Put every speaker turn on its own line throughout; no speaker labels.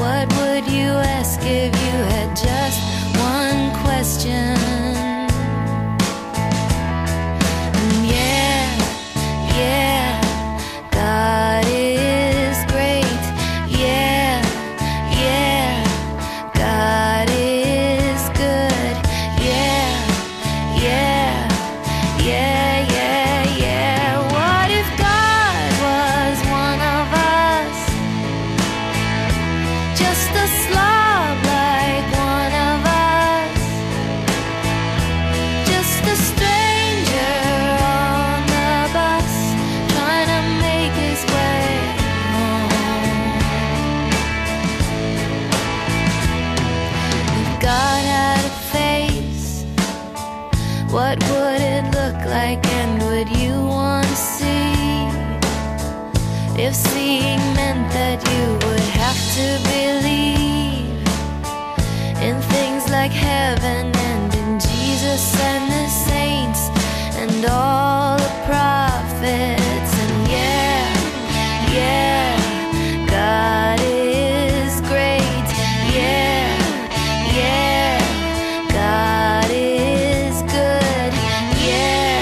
What would you ask if you had just one question? And yeah, God is great. Yeah, God is good. Yeah. What if God was one of us? Just a slob like one of us. Just a stranger on the bus, trying to make his way home. If God had a face, what would it look like, and would you want to see? If seeing meant that you would have to believe in things like heaven and in Jesus and the saints and all the prophets. And yeah, God is great. Yeah, God is good. Yeah.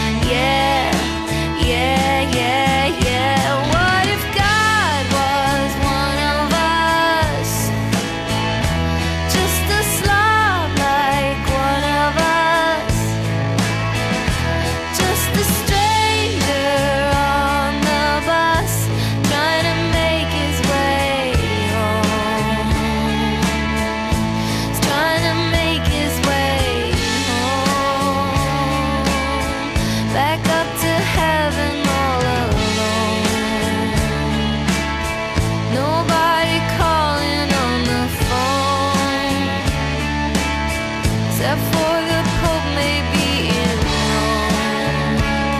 What if God was one of us? Just a slob like one of us. Just a stranger on the bus, trying to make his way home. He's trying to make his way home. Back up to heaven all alone. Nobody calling on the phone, except for the Pope maybe in Rome.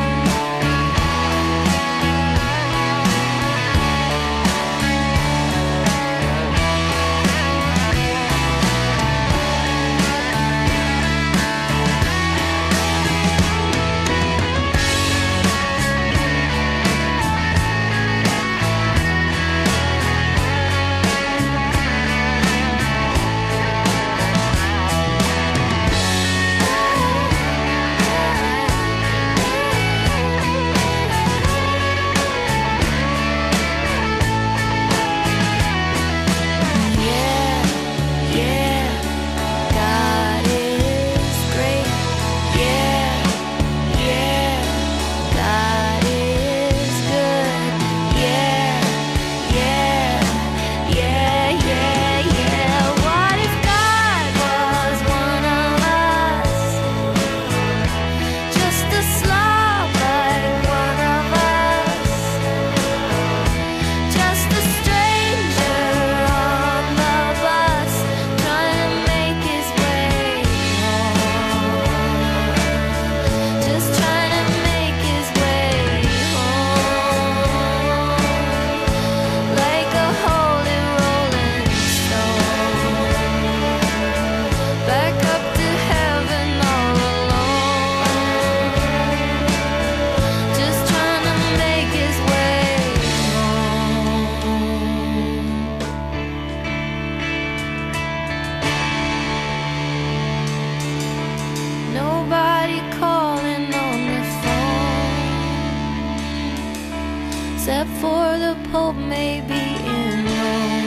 Yeah, God is great. Yeah, God is good. Yeah. What if God was one of us? Just a slob like one of us. Just a stranger on the bus, trying to make his way home. Just trying to make his way home. Like a holy rolling stone. Back up to heaven all alone. Just trying to make his way home. Nobody calling on the phone, except for the Pope maybe in Rome.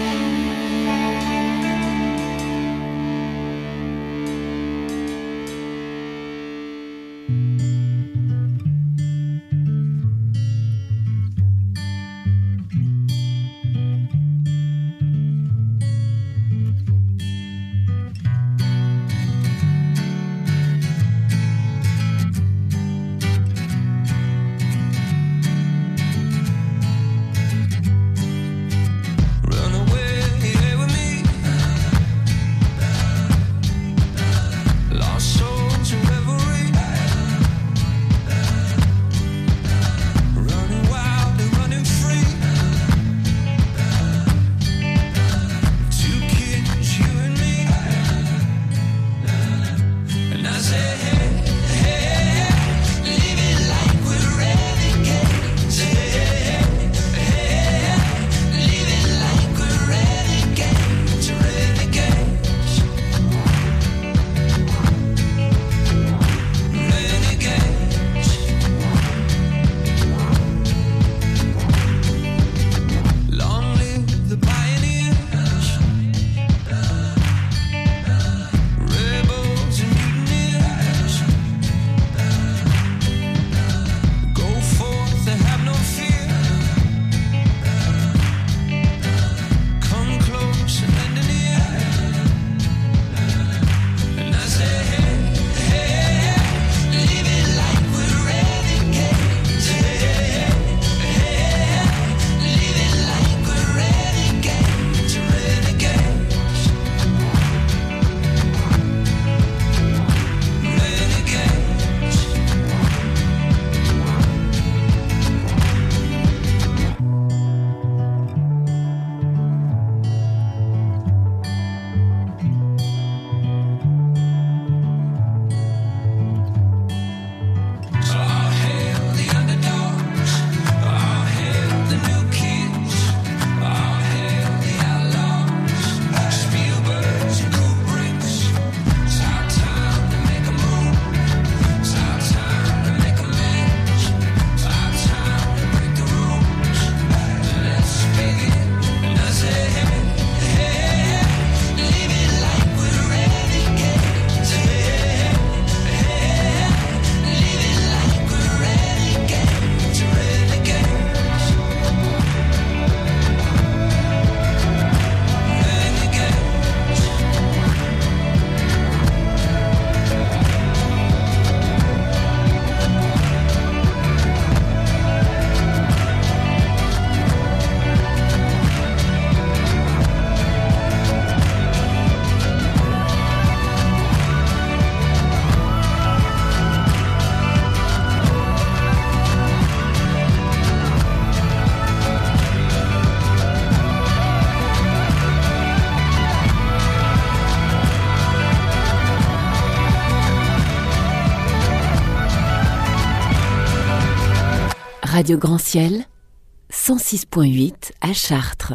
Radio Grand Ciel, 106.8 à Chartres.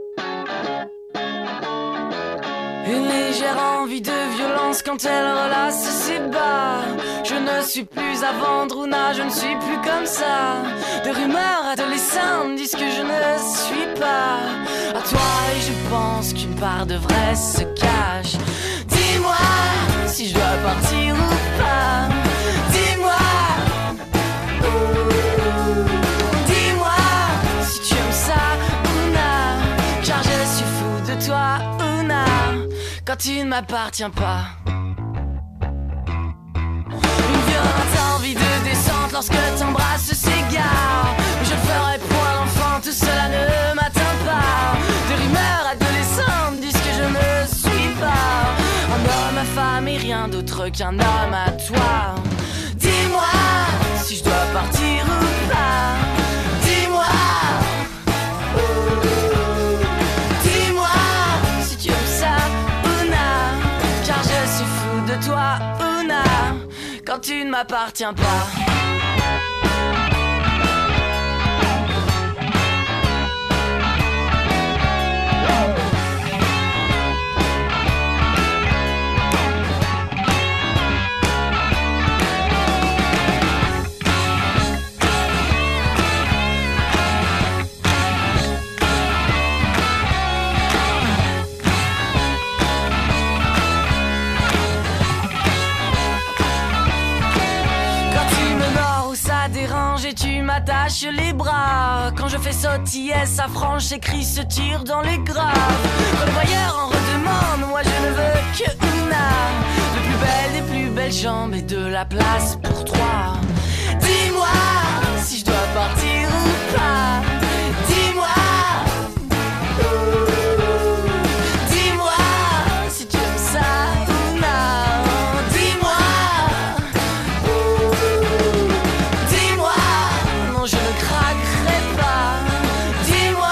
Une légère envie de violence quand elle relasse ses bas. Je ne suis plus à vendre, Ouna, je ne suis plus comme ça. Des rumeurs adolescentes disent que je ne suis pas à toi, et je pense qu'une part de vrai se cache. Dis-moi si je dois partir ou pas. Dis-moi, dis-moi si tu aimes ça, Ouna, car je suis fou de toi, Ouna, quand tu ne m'appartiens pas. Une violente envie de descente lorsque t'embrasses s'égare. Mais je ne ferai point l'enfant, tout cela ne m'atteint pas. Des rumeurs adolescentes disent que je ne suis pas un homme à femme et rien d'autre qu'un homme à toi. Dis-moi si je dois partir ou pas. Dis-moi, dis-moi si tu aimes ça, Ouna, car je suis fou de toi, Ouna, quand tu ne m'appartiens pas. Et tu m'attaches les bras. Quand je fais sautiller sa frange, ses cris se tirent dans les graves. Quand le voyeur en redemande, moi je ne veux que Ouna, de plus belle des plus belles jambes et de la place pour toi. Dis-moi si je dois partir ou pas. Dis-moi, dis-moi si tu aimes ça, Ouna. Dis-moi, je ne craquerai pas. Dis-moi,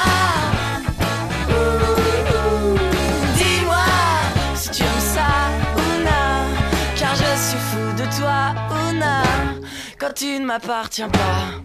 dis-moi si tu aimes ça, Ouna, car je suis fou de toi, Ouna, quand tu ne m'appartiens pas.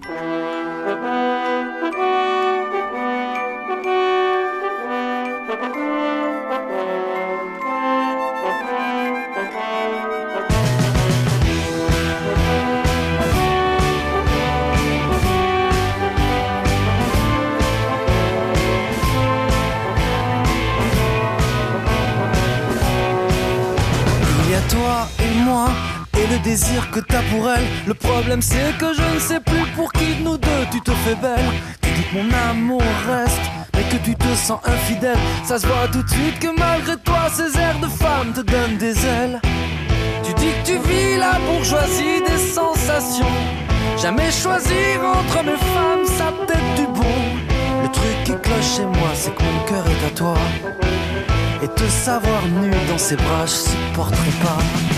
Toi et moi, et le désir que t'as pour elle. Le problème c'est que je ne sais plus pour qui de nous deux tu te fais belle. Tu dis que mon amour reste, mais que tu te sens infidèle. Ça se voit tout de suite que malgré toi ces airs de femme te donnent des ailes. Tu dis que tu vis la bourgeoisie des sensations. Jamais choisir entre mes femmes, ça peut-être du bon. Le truc qui cloche chez moi, c'est que mon cœur est à toi. Et te savoir nu dans ses bras, je supporterai pas.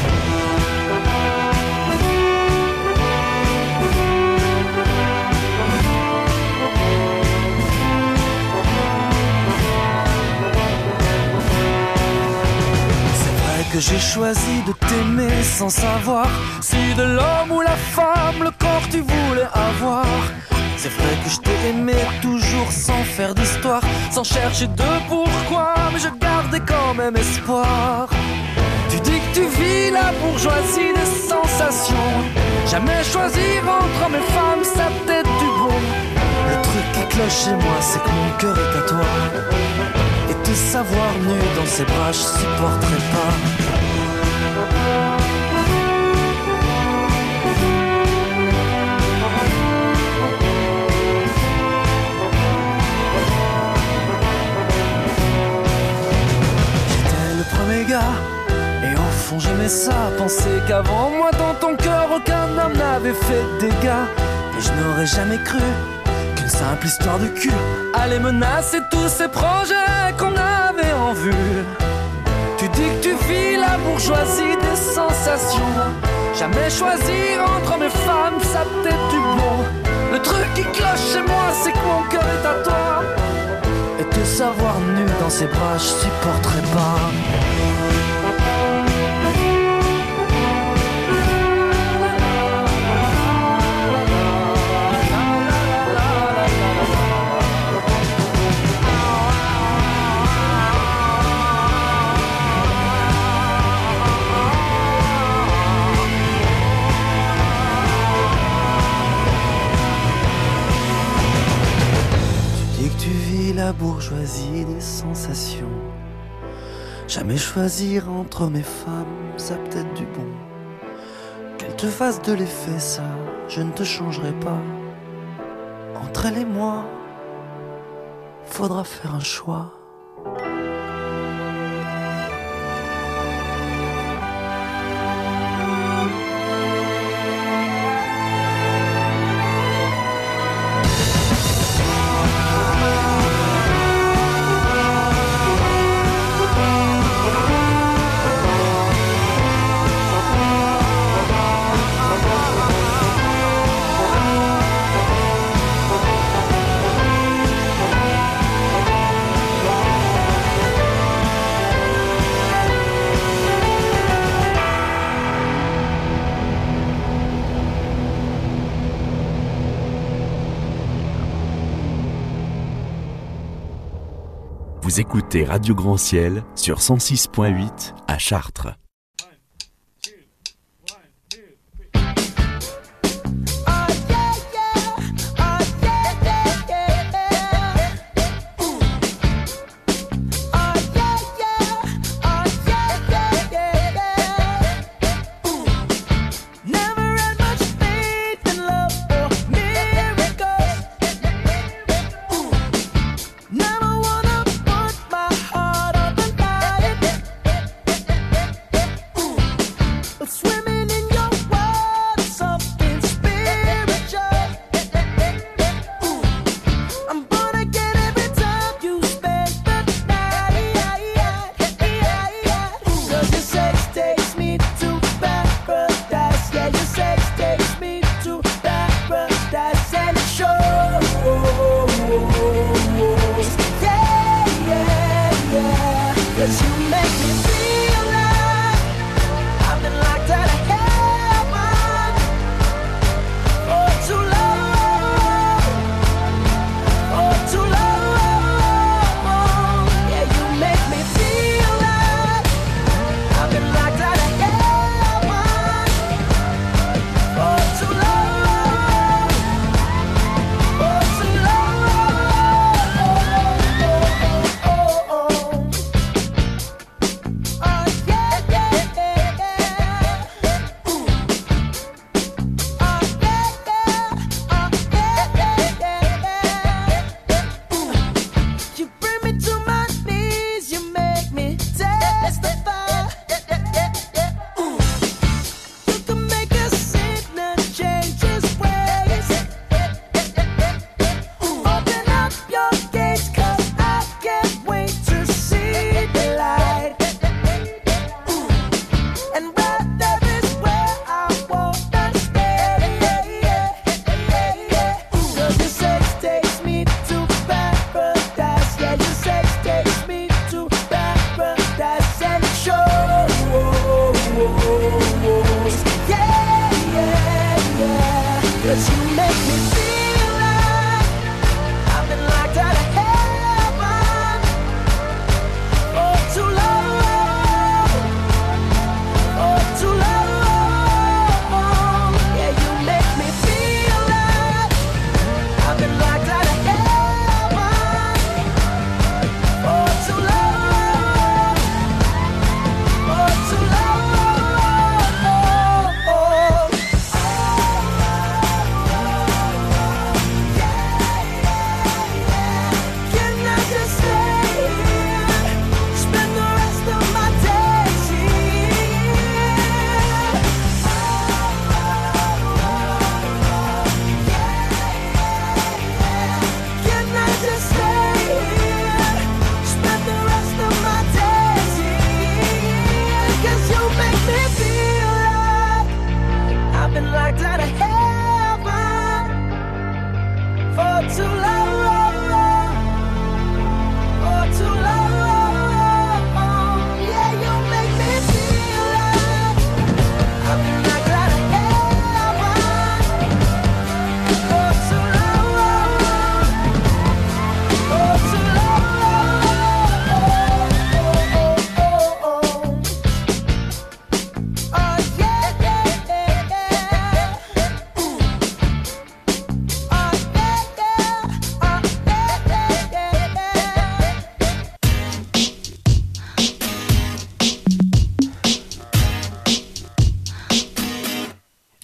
C'est vrai que j'ai choisi de t'aimer sans savoir si de l'homme ou la femme le corps tu voulais avoir. C'est vrai que je t'ai aimé toujours sans faire d'histoire, sans chercher de pourquoi, mais je gardais quand même espoir. Tu dis que tu vis la bourgeoisie des sensations. Jamais choisir entre mes femmes, ça peut-être du bon. Le truc qui cloche chez moi, c'est que mon cœur est à toi. Et te savoir nu dans ses bras, je supporterai pas. Et au fond j'aimais ça, penser qu'avant moi dans ton cœur aucun homme n'avait fait de dégâts. Et je n'aurais jamais cru qu'une simple histoire de cul allait menacer tous ces projets qu'on avait en vue. Tu dis que tu vis la bourgeoisie des sensations. Jamais choisir entre mes femmes, ça peut-être du bon. Le truc qui cloche chez moi, c'est que mon cœur est à toi. Et te savoir nu dans ses bras, je supporterai pas. tentation. Jamais choisir entre mes femmes, ça peut-être du bon. Qu'elle te fasse de l'effet, ça, je ne te changerai pas. Entre elle et moi, faudra faire un choix.
Vous écoutez Radio Grand Ciel sur 106.8 à Chartres.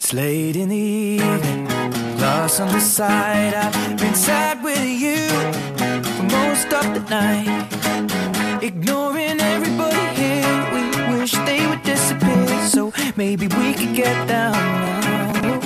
It's late in the evening, glass on the side. I've been sad with you for most of the night, ignoring everybody here. We wish they would disappear, so maybe we could get down now.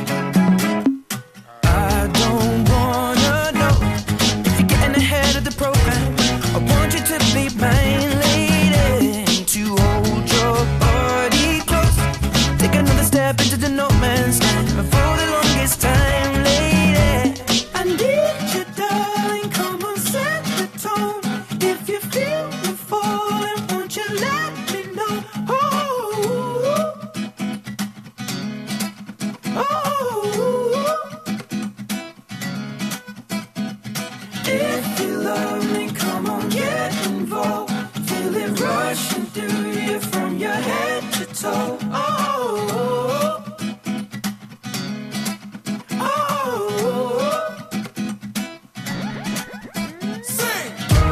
I don't wanna know if you're getting ahead of the program. I want you to be mine, lady, to hold your body close. Take another step into the no man's land for the longest time, lady. I need you, darling, come on, set the tone. If you feel me falling, won't you let me know? Oh, oh. If you love me, come on, get involved. Feel it rushing through you from your head to toe. Oh, oh. Sing.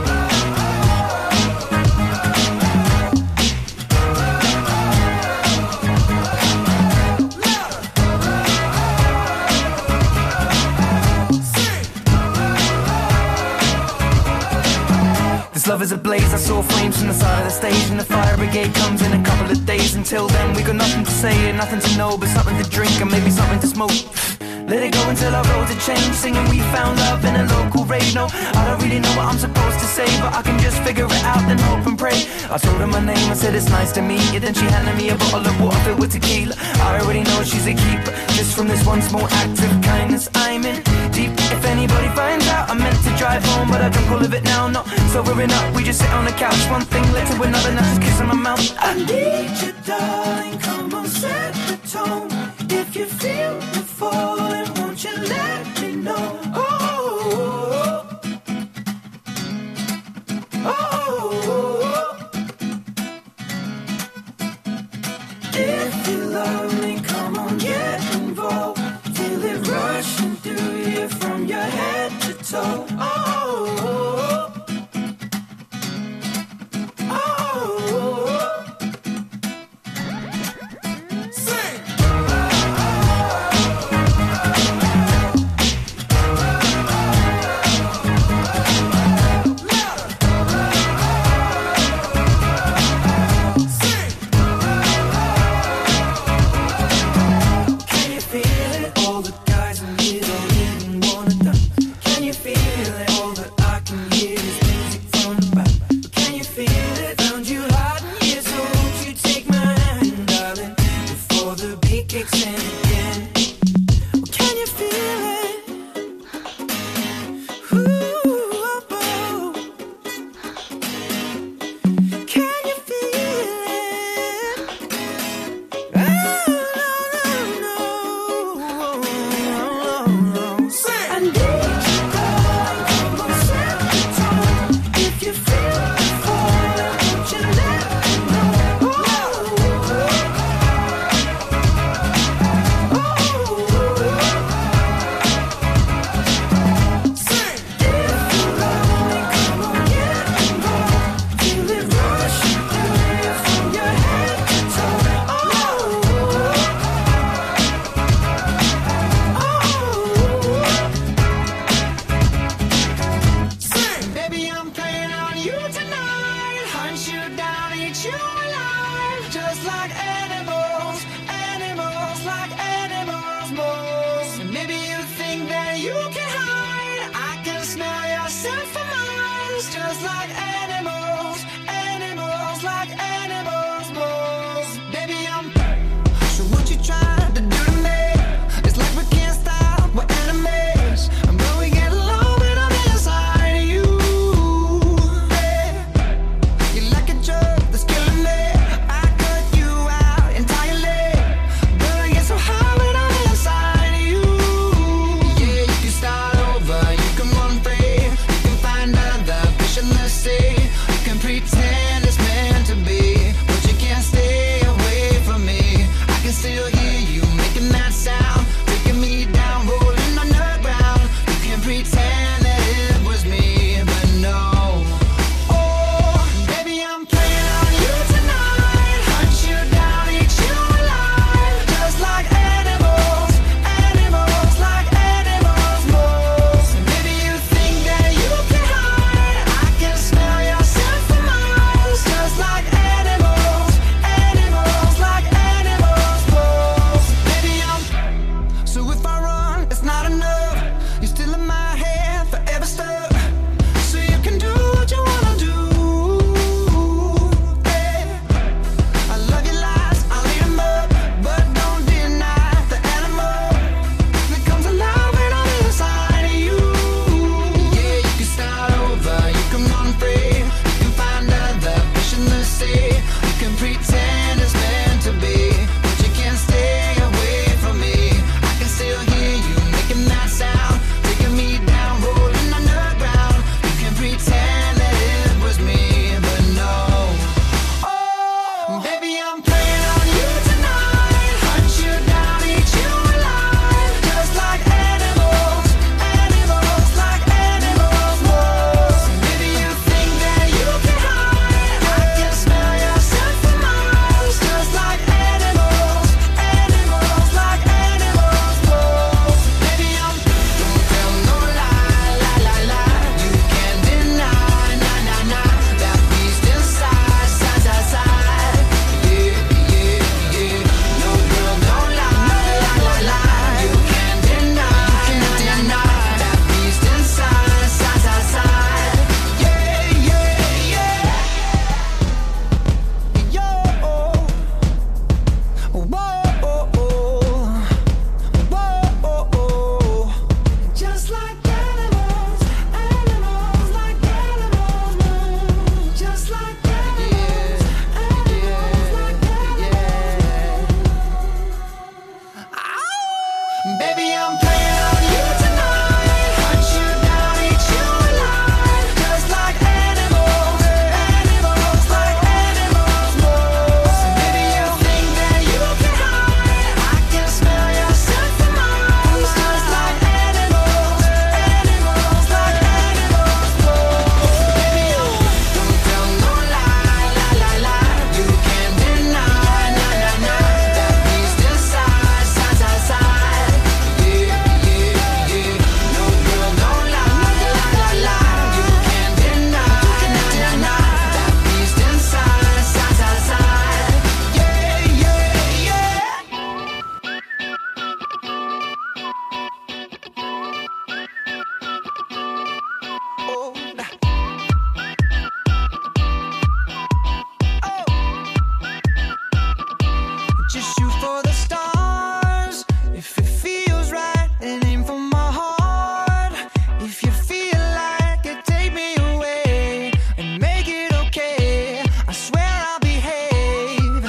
This love is ablaze, I saw flames from the side of the stage, and the fire brigade comes in a couple of days. Until then we got nothing to say and nothing to know, but something to drink and maybe something to smoke. Let it go until our roads are changed, singing we found love in a local rave. No, I don't really know what I'm supposed to say, but I can just figure it out, then hope and pray. I told her my name, I said it's nice to meet you, then she handed me a bottle of water filled with tequila. I already know she's a keeper, just from this one small act of kindness. I'm in deep, if anybody finds out, I meant to drive home, but I drunk all of it now. Not sobering up, we just sit on the couch, one thing led to another, now just kissing my mouth. I need you, darling, come on, set the tone. If you feel me falling, won't you let me know? Oh, oh. If you love me, come on, get involved. Feel it rushing through you from your head to toe. Oh, oh. Sing.
can pretend it's meant to be, but you can't stay away from me. I can still hear you making that sound, taking me down, rolling underground. You can pretend that it was me, but no. Oh, baby, I'm playing on you tonight. Hunt you down, eat you alive, just like animals, animals, like animals. Whoa. Maybe you think that you can hide. I can smell your scent for miles, just like animals, animals, like animals. Whoa. Maybe I'm don't tell no lie, lie, lie, lie. You can't deny, nah, nah, nah, that beast inside, side, side, side. Yeah, yeah, yeah. No girl, don't lie, lie, lie, lie. You can't deny, that beast inside, side, side, side. Yeah, yeah, yeah. Yo, whoa, just like animals, animals, like animals, just like animals, animals, like animals. Baby, I'm playing on you tonight. Hunt you down, eat you alive, just like animals, animals, like animals. Whoa. Maybe you think that you can hide. I can smell your scent for miles, just like animals, animals, like animals. Whoa. Baby, don't tell no lie, lie, lie, lie. You can't deny, nah, nah, nah, that beast inside, side, side, side. Yeah, yeah, yeah. No girl, don't lie, lie, lie, lie. You can't deny, nah, nah, nah, that beast inside, side, side, side. Yeah, yeah, yeah. Oh, just shoot for the stars. If it feels right, and aim for my heart. If you feel like it, take me away and make it okay. I swear I'll behave.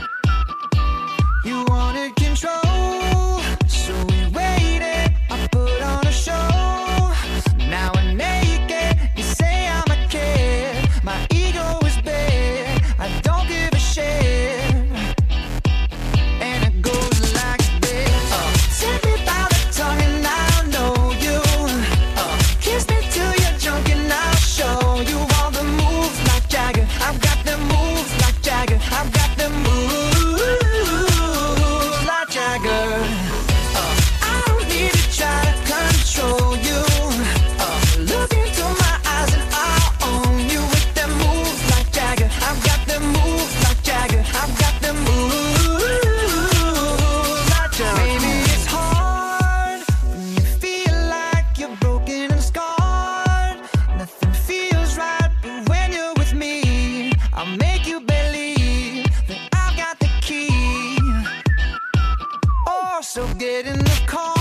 You wanted control, so we waited. I put on a show. Now I'm naked. You say I'm a kid. My ego is big. I don't give a shit. And it goes like this. Take me by the tongue and I'll know you. Kiss me till you're drunk and I'll show you all the moves like Jagger. I've got the moves like Jagger. I've got the moves like Jagger. I don't need to try to control you. Look into my eyes and I'll own you with them moves like Jagger. I've got them moves like Jagger. I've got them moves like Jagger. Maybe it's hard when you feel like you're broken and scarred. Nothing feels right, but when you're with me, I'll make you believe that I've got the key. Oh, so get in the car.